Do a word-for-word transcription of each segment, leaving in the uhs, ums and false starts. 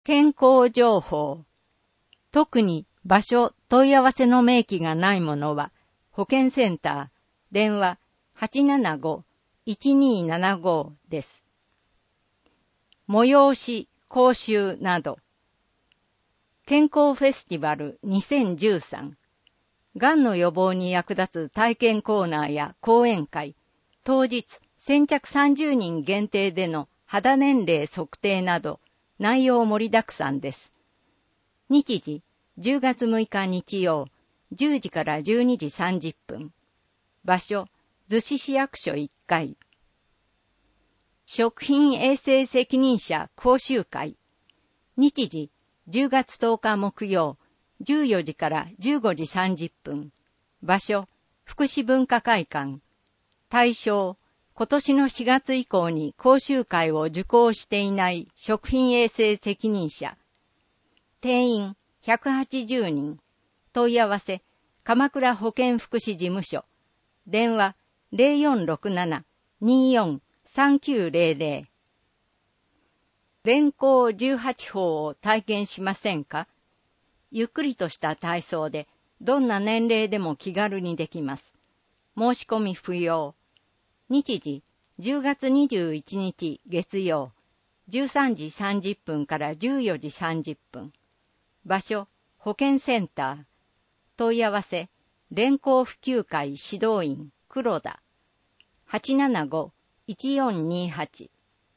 健康情報。特に場所、問い合わせの明記がないものは、保健センター、電話 はちななご いちにーななご です。催し、講習など。健康フェスティバルにせんじゅうさん。がんの予防に役立つ体験コーナーや講演会、当日先着さんじゅうにん限定での肌年齢測定など、内容盛りだくさんです。日時、じゅうがつむいか日曜、じゅうじからじゅうにじさんじゅっぷん。場所、逗子市役所いっかい。食品衛生責任者講習会。日時、じゅうがつとおか木曜、じゅうよじからじゅうごじさんじゅっぷん。場所、福祉文化会館。対象、今年のしがつ以降に講習会を受講していない食品衛生責任者。定員ひゃくはちじゅうにん。問い合わせ、鎌倉保健福祉事務所。電話 ゼロよんろくなな にーよん さんきゅうゼロゼロ。連行じゅうはちほうを体験しませんか？ゆっくりとした体操で、どんな年齢でも気軽にできます。申し込み不要。日時、じゅうがつにじゅういちにち月曜、じゅうさんじさんじゅっぷんからじゅうよじさんじゅっぷん。場所、保健センター。問い合わせ、連行普及会指導員、黒田。はちななご いちよんにはち。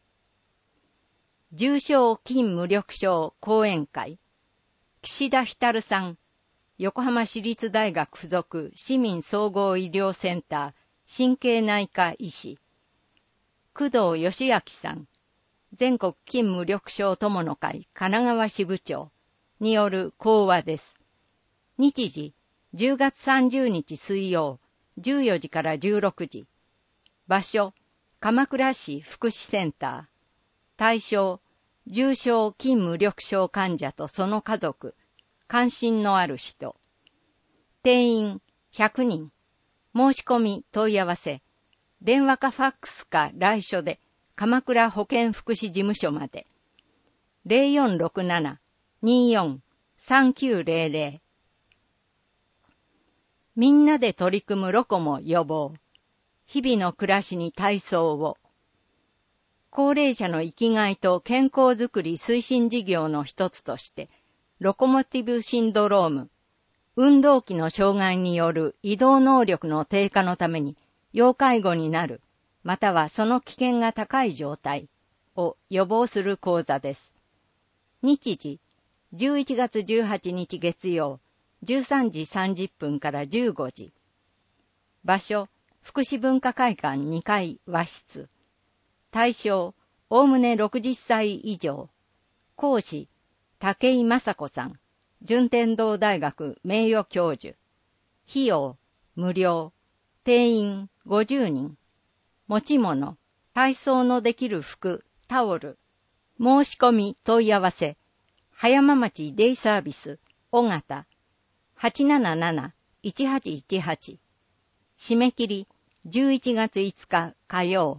重症筋無力症講演会。岸田光さん、横浜市立大学附属市民総合医療センター神経内科医師。工藤義明さん、全国筋無力症友の会神奈川支部長による講話です。日時、じゅうがつさんじゅうにち水曜、じゅうよじからじゅうろくじ。場所、鎌倉市福祉センター。対象、重症筋無力症患者とその家族、関心のある人。定員ひゃくにん。申し込み問い合わせ。電話かファックスか来所で鎌倉保健福祉事務所まで。ゼロよんろくなな にーよん さんきゅうゼロゼロ。みんなで取り組むロコモ予防。日々の暮らしに体操を。高齢者の生きがいと健康づくり推進事業の一つとして、ロコモティブシンドローム、運動器の障害による移動能力の低下のために要介護になる、またはその危険が高い状態を予防する講座です。日時、じゅういちがつじゅうはちにち月曜、じゅうさんじさんじゅっぷんからじゅうごじ。場所、福祉文化会館にかい和室。対象、おおむねろくじゅっさい以上。講師、武井雅子さん、順天堂大学名誉教授。費用、無料。定員ごじゅうにん。持ち物、体操のできる服、タオル。申し込み問い合わせ。葉山町デイサービス、尾形。はちなななな いちはちいちはち。締め切り、じゅういちがついつか火曜。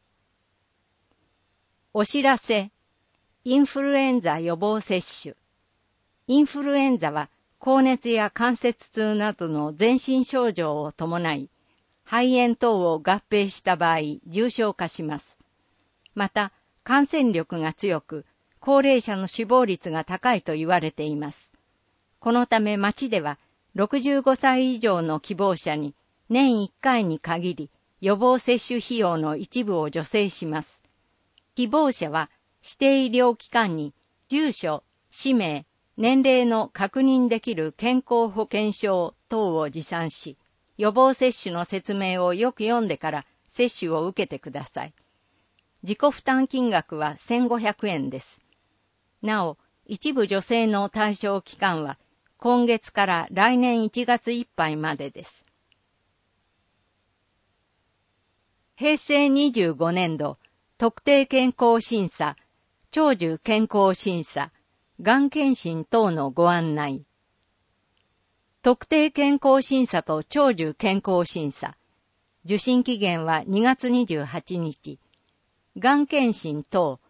お知らせ。インフルエンザ予防接種。インフルエンザは高熱や関節痛などの全身症状を伴い、肺炎等を合併した場合重症化します。また、感染力が強く、高齢者の死亡率が高いと言われています。このため町ではろくじゅうごさい以上の希望者に年いっかいに限り予防接種費用の一部を助成します。希望者は指定医療機関に住所、氏名、年齢の確認できる健康保険証等を持参し、予防接種の説明をよく読んでから接種を受けてください。自己負担金額はせんごひゃくえんです。なお、一部助成の対象期間は今月から来年いちがついっぱいまでです。へいせいにじゅうごねんど特定健康審査、長寿健康審査、がん検診等のご案内。特定健康審査と長寿健康審査。受診期限はにがつにじゅうはちにち。がん検診等、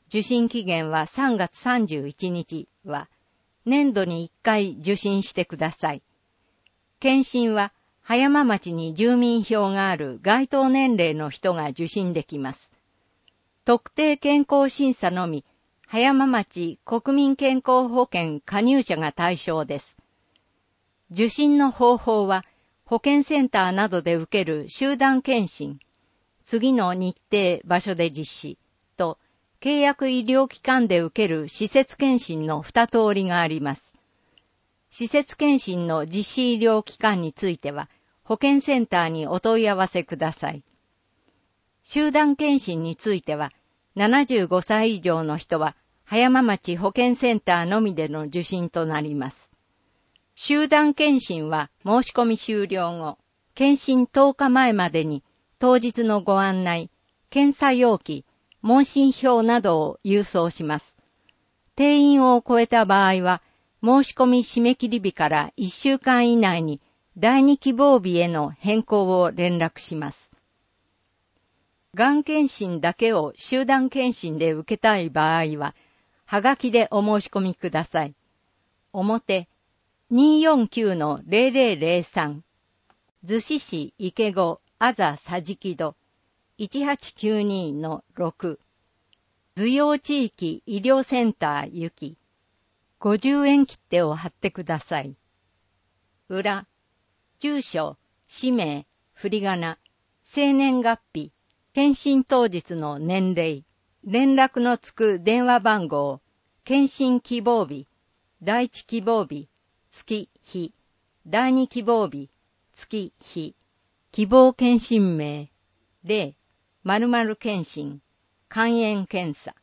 受診期限はさんがつさんじゅういちにちは、年度にいっかい受診してください。検診は、葉山町に住民票がある該当年齢の人が受診できます。特定健康審査のみ、葉山町国民健康保険加入者が対象です。受診の方法は、保健センターなどで受ける集団検診、次の日程、場所で実施と、契約医療機関で受ける施設検診の二通りがあります。施設検診の実施医療機関については、保健センターにお問い合わせください。集団検診については、ななじゅうごさい以上の人は、葉山町保健センターのみでの受診となります。集団検診は申し込み終了後、検診とおかまえまでに当日のご案内、検査容器、問診票などを郵送します。定員を超えた場合は、申し込み締め切り日からいっしゅうかん以内に第二希望日への変更を連絡します。がん検診だけを集団検診で受けたい場合は、はがきでお申し込みください。表 にーよんきゅうのゼロゼロゼロさん 逗子市池子あざさじきど いちはちきゅうにのろく 図用地域医療センター行きごじゅうえん切手を貼ってください。裏、住所、氏名、振り仮名、生年月日、検診当日の年齢、連絡のつく電話番号、検診希望日、第一希望日、月日、第二希望日、月日、希望検診名、例、〇〇検診、肝炎検査。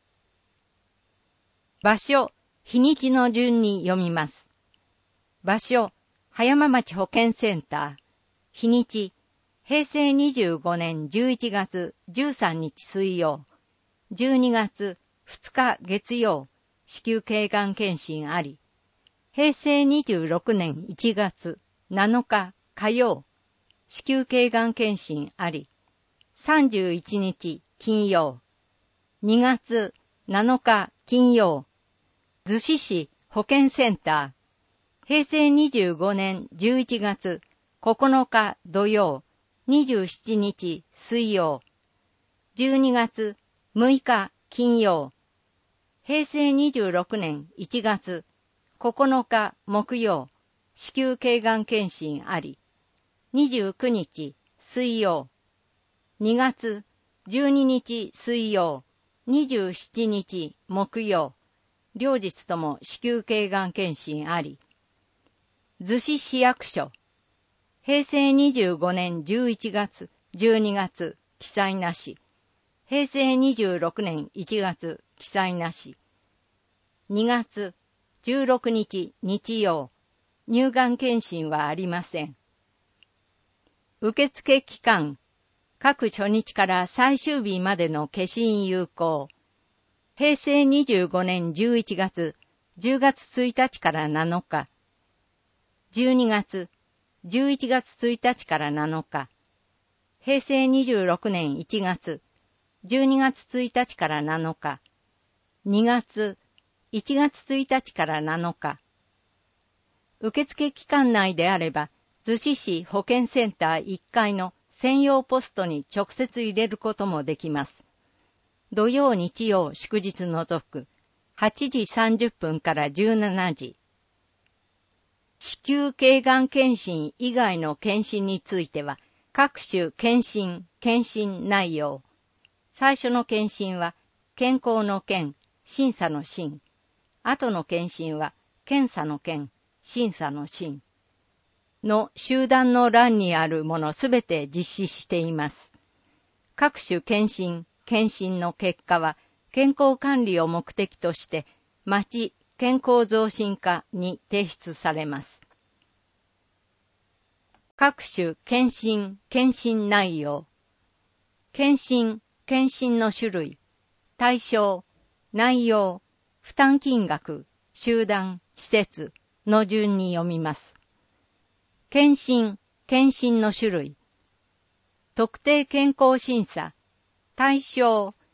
場所、日にちの順に読みます。場所、葉山町保健センター。日にち、へいせいにじゅうごねんじゅういちがつじゅうさんにち水曜。じゅうにがつふつか月曜。子宮頸がん検診あり。へいせいにじゅうろくねんいちがつなのか火曜。子宮頸がん検診あり。さんじゅういちにち金曜。にがつなのか金曜。逗子市保健センター。へいせいにじゅうごねんじゅういちがつここのか土曜。にじゅうしちにち水曜。じゅうにがつむいか金曜。へいせいにじゅうろくねんいちがつここのか木曜。子宮頸がん検診あり。にじゅうくにち水曜。にがつじゅうににち水曜。にじゅうしちにち木曜。両日とも子宮頸がん検診あり。逗子市役所。へいせいにじゅうごねんじゅういちがつじゅうにがつ記載なし。へいせいにじゅうろくねんいちがつ記載なし。にがつじゅうろくにち日曜。乳がん検診はありません。受付期間。各初日から最終日までの消印有効。へいせいにじゅうごねんじゅういちがつじゅうがつついたちからなのか。じゅうにがつじゅういちがつついたちからなのか。へいせいにじゅうろくねんいちがつじゅうにがつついたちからなのか。にがついちがつついたちからなのか。受付期間内であれば、逗子市保健センターいっかいの専用ポストに直接入れることもできます。土曜日曜祝日除く、はちじさんじゅっぷんからじゅうしちじ。子宮頸がん検診以外の検診については、各種検診、検診内容。最初の検診は、健康の健、審査の審。後の検診は、検査の検、審査の審。の集団の欄にあるものすべて実施しています。各種検診、検診の結果は、健康管理を目的として、町健康増進課に提出されます。各種検診、検診内容。検診、検診の種類、対象、内容、負担金額、集団、施設の順に読みます。検診、検診の種類。特定健康審査、対象、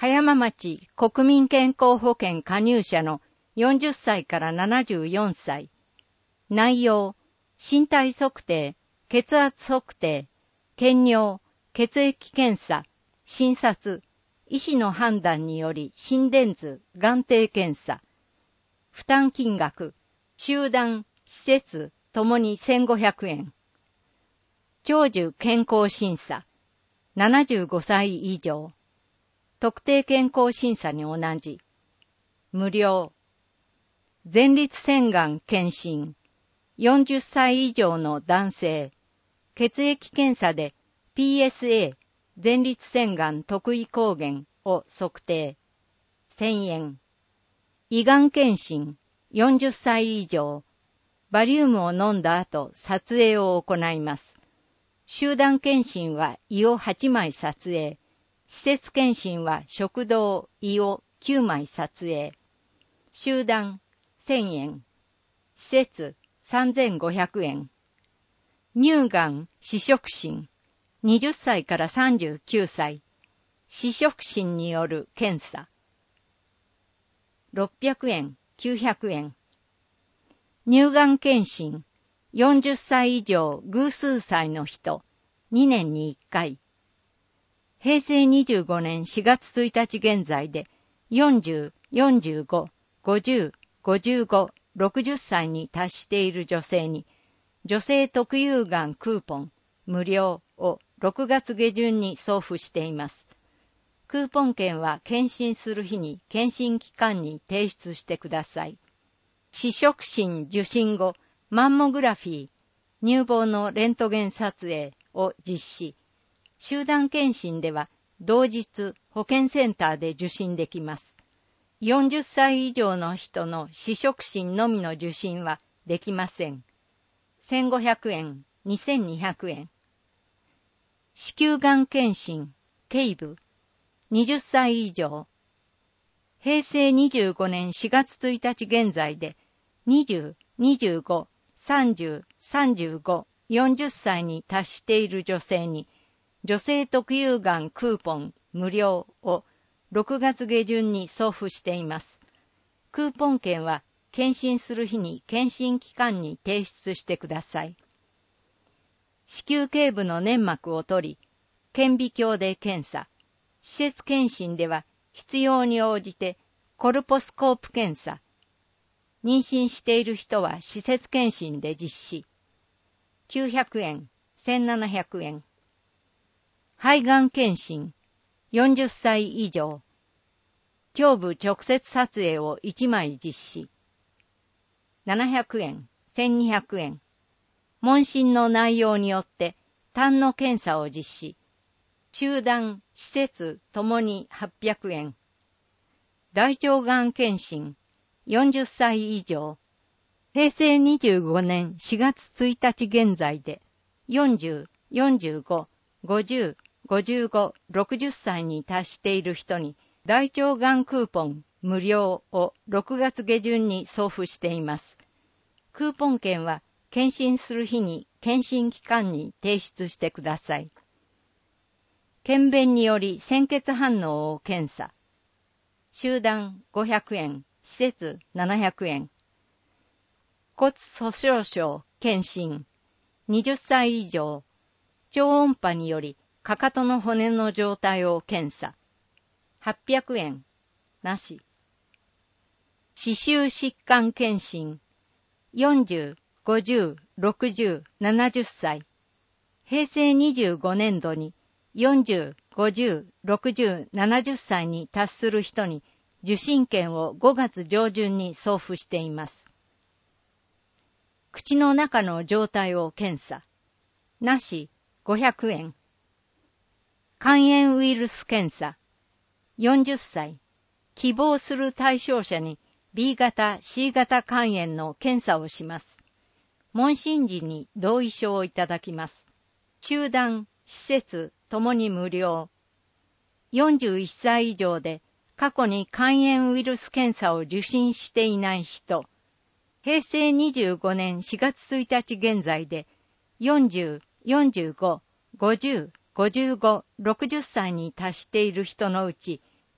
葉山町国民健康保険加入者のよんじゅっさいからななじゅうよんさい。内容、身体測定、血圧測定、検尿、血液検査、診察、医師の判断により心電図、眼底検査。負担金額、集団、施設ともにせんごひゃくえん。長寿健康審査、ななじゅうごさい以上。特定健康審査に同じ。無料。前立腺がん検診。よんじゅっさい以上の男性。血液検査で ピーエスエー 前立腺がん特異抗原を測定。せんえん。胃がん検診。よんじゅっさい以上。バリウムを飲んだ後、撮影を行います。集団検診は胃をはちまい撮影。施設検診は食道、胃をきゅうまい撮影。集団、せんえん。施設、さんぜんごひゃくえん。乳がん、試食診。はたちからさんじゅうきゅうさい。試食診による検査。ろっぴゃくえん、きゅうひゃくえん。乳がん検診。よんじゅっさい以上偶数歳の人。にねんにいっかい。へいせいにじゅうごねんしがつついたち現在でよんじゅう、よんじゅうご、ごじゅう、ごじゅうご、ろくじゅっさいに達している女性に女性特有がんクーポン無料をろくがつげじゅんに送付しています。クーポン券は検診する日に検診機関に提出してください。試食診受診後、マンモグラフィー、乳房のレントゲン撮影を実施。集団検診では同日保健センターで受診できます。よんじゅっさい以上の人の試食診のみの受診はできません。せんごひゃくえん、にせんにひゃくえん。子宮がん検診、頸部、はたち以上。へいせいにじゅうごねんしがつついたち現在でにじゅう、にじゅうご、さんじゅう、さんじゅうご、よんじゅっさいに達している女性に女性特有がんクーポン無料をろくがつげじゅんに送付しています。クーポン券は検診する日に検診機関に提出してください。子宮頸部の粘膜を取り、顕微鏡で検査。施設検診では必要に応じてコルポスコープ検査。妊娠している人は施設検診で実施。きゅうひゃくえん、せんななひゃくえん。肺がん検診、よんじゅっさい以上。胸部直接撮影をいちまい実施。ななひゃくえん、せんにひゃくえん。問診の内容によって痰の検査を実施。集団、施設ともにはっぴゃくえん。大腸がん検診、よんじゅっさい以上。へいせいにじゅうごねんしがつついたち現在でよんじゅう、よんじゅうご、ごじゅう、ごじゅうご、ろくじゅっさいに達している人に大腸がんクーポン無料をろくがつげじゅんに送付しています。クーポン券は検診する日に検診機関に提出してください。検便により鮮血反応を検査。集団ごひゃくえん、施設ななひゃくえん。骨粗しょう症検診。はたち以上。超音波によりかかとの骨の状態を検査。はっぴゃくえん。なし。歯周疾患検診。よんじゅう、ごじゅう、ろくじゅう、ななじゅっさい。へいせいにじゅうごねんどによんじゅう、ごじゅう、ろくじゅう、ななじゅっさいに達する人に受診券をごがつじょうじゅんに送付しています。口の中の状態を検査。なし、ごひゃくえん。肝炎ウイルス検査。よんじゅっさい。希望する対象者に ビー 型、シー 型肝炎の検査をします。問診時に同意書をいただきます。集団、施設ともに無料。よんじゅういっさい以上で過去に肝炎ウイルス検査を受診していない人。へいせいにじゅうごねんしがつついたち現在でよんじゅう、よんじゅうご、ごじゅう、ごじゅうご、ろくじゅっさいに達している人のうち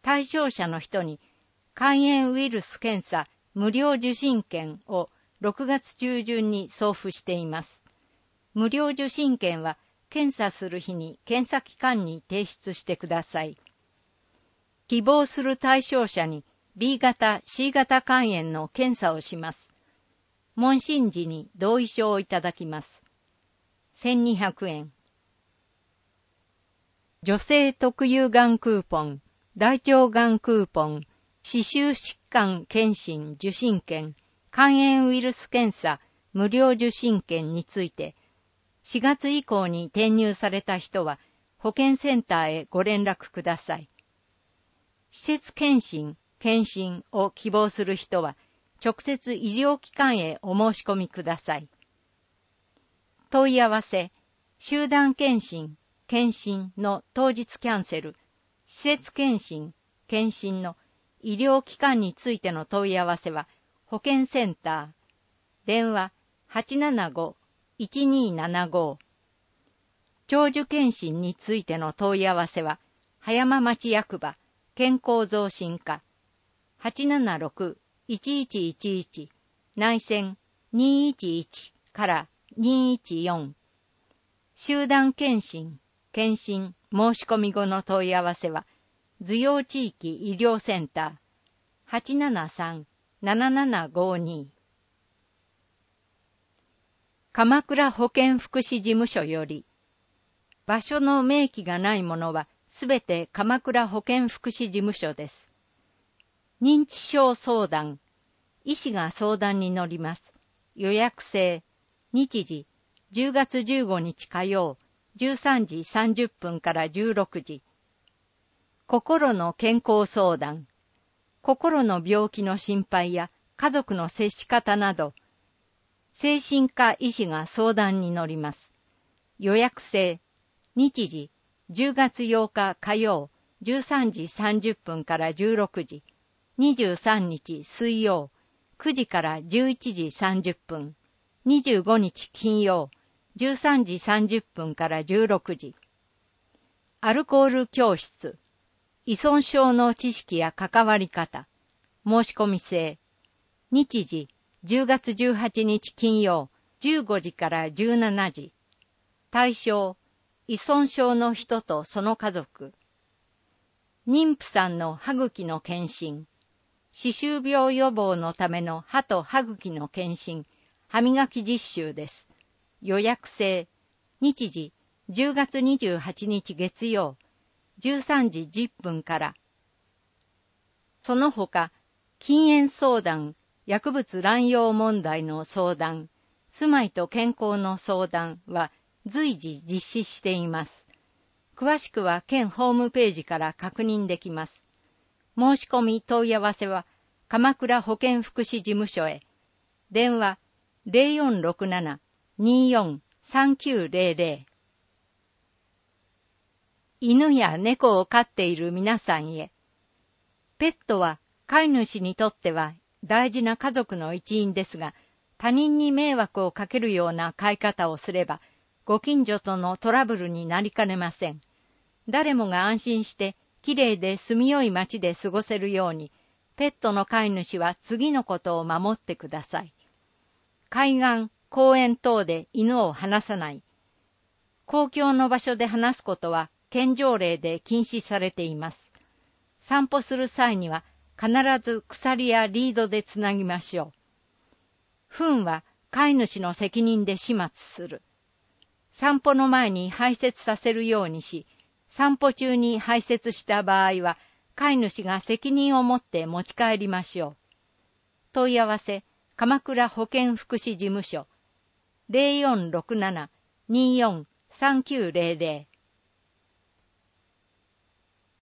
対象者の人に肝炎ウイルス検査無料受診券をろくがつ中旬に送付しています。無料受診券は検査する日に検査機関に提出してください。希望する対象者に ビー 型、シー 型肝炎の検査をします。問診時に同意書をいただきます。せんにひゃくえん。女性特有がんクーポン、大腸がんクーポン、歯周疾患検診受診券、肝炎ウイルス検査無料受診券について、しがつ以降に転入された人は保健センターへご連絡ください。施設検診、検診を希望する人は、直接医療機関へお申し込みください。問い合わせ、集団検診、検診の当日キャンセル、施設検診、検診の医療機関についての問い合わせは、保健センター、電話 はちななご いちにーななご。長寿検診についての問い合わせは、葉山町役場、健康増進課、はちななろく いちいちいちいち、内線にいちいちからにいちよん。集団検診、検診申し込み後の問い合わせは、図陽地域医療センター、はちななさん ななななごに。鎌倉保健福祉事務所より、場所の明記がないものはすべて鎌倉保健福祉事務所です。認知症相談、医師が相談に乗ります。予約制、日時、じゅうがつじゅうごにち火曜、じゅうさんじさんじゅっぷんからじゅうろくじ。心の健康相談、心の病気の心配や家族の接し方など、精神科医師が相談に乗ります。予約制、日時、じゅうがつようか火曜、じゅうさんじさんじゅっぷんからじゅうろくじ、にじゅうさんにち水曜、くじからじゅういちじさんじゅっぷん、にじゅうごにち金曜、じゅうさんじさんじゅっぷんからじゅうろくじ。アルコール教室、依存症の知識や関わり方、申し込み制、日時、じゅうがつじゅうはちにち金曜、じゅうごじからじゅうしちじ。対象、依存症の人とその家族。妊婦さんの歯茎の検診。歯周病予防のための歯と歯茎の検診、歯磨き実習です。予約制。日時、じゅうがつにじゅうはちにち月曜、じゅうさんじじゅっぷんから。その他、禁煙相談、薬物乱用問題の相談、住まいと健康の相談は随時実施しています。詳しくは県ホームページから確認できます。申し込み問い合わせは鎌倉保健福祉事務所へ。電話 ゼロよんろくなな にーよん さんきゅうゼロゼロ。犬や猫を飼っている皆さんへ。ペットは飼い主にとっては大事な家族の一員ですが、他人に迷惑をかけるような飼い方をすれば、ご近所とのトラブルになりかねません。誰もが安心してきれいで住みよい街で過ごせるように、ペットの飼い主は次のことを守ってください。海岸、公園等で犬を離さない。公共の場所で離すことは県条例で禁止されています。散歩する際には必ず鎖やリードでつなぎましょう。糞は飼い主の責任で始末する。散歩の前に排泄させるようにし、散歩中に排泄した場合は、飼い主が責任を持って持ち帰りましょう。問い合わせ、鎌倉保健福祉事務所、ゼロよんろくなな にーよん さんきゅうゼロゼロ。